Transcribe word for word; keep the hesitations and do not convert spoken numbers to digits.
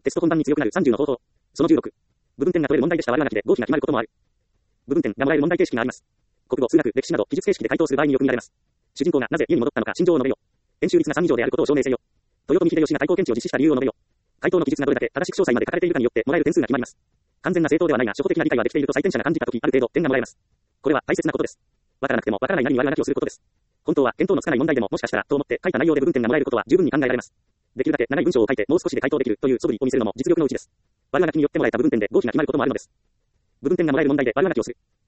テスト本番に強くなるさんじゅうの方法。そのじゅうろく。部分点が取れる問題でした。悪あがきで合否が決まることもある。部分点がもらえる問題形式があります。国語、数学、歴史など記述形式で回答する場合によく見られます。主人公がなぜ家に戻ったのか心情を述べよ。円周率がさん以上であることを証明せよ。豊臣秀吉が対抗検知を実施した理由を述べよ。回答の記述がどれだけ正しく詳細まで書かれているかによってもらえる点数が決まります。完全な正答ではないが初歩的な理解はできていると採点者が感じたとき、ある程度点がもらえます。これは大切なことです。わからなくてもわからないなりに悪あがきをすることです。本当は見当のつかない問題でももしかしたらと思って書いた内容で部分点がもらえることは十分に考えられます。できるだけ長い文章を書いてもう少しで回答できるという素振りを見せるのも実力のうちです。悪あがきによってもらえた部分点で合否が決まることもあるのです。部分点がもらえる問題で悪あがきをする。